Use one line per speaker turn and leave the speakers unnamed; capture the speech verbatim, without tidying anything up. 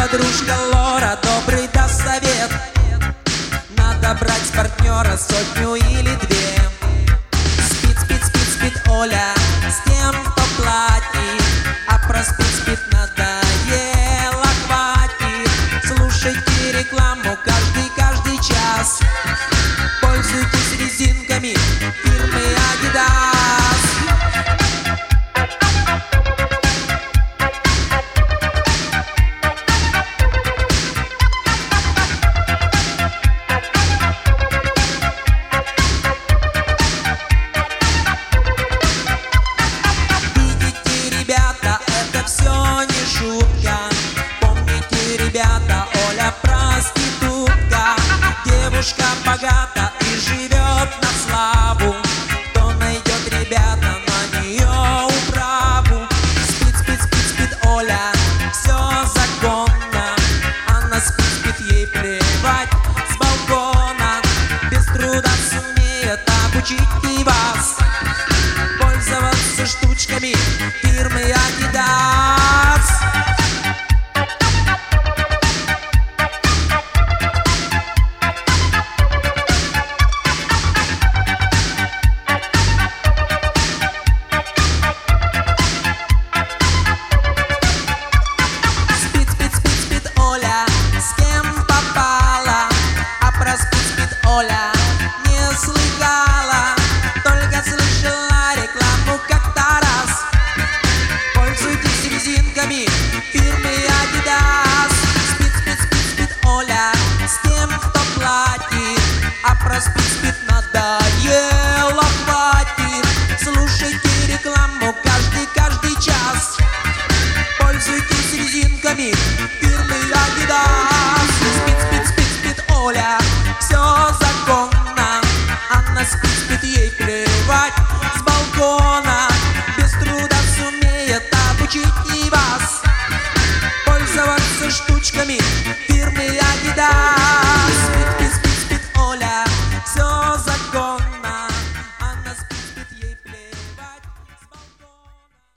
подружка Лора, добрый даст совет. Надо брать с партнера сотню или две. Спит, спит, спит, спит Оля с тем, кто платит, а проспит, спит надоело, хватит. Слушайте рекламу каждый, каждый час. Пользуйтесь резинками фирмы Adidas. Все не шутка. Помните, ребята, Оля проститутка. Девушка богата и живет на славу. Кто найдет, ребята, на нее управу? Спит, спит, спит, спит Оля, все законно. Она спит, спит, ей плевать с балкона. Без труда сумеет обучить и вас пользоваться штучками фирмы Adidas. Спит, спит, спит, спит Оля, с кем попала, а проспит, спит Оля не слыхала, только слышала рекламу как-то раз. Пользуйтесь резинками фирмы Adidas. Спит, спит, спит, спит Оля с тем, кто платит, а проспит, спит надоело, хватит. Слушайте рекламу каждый, каждый час. Пользуйтесь резинками фирмы Adidas.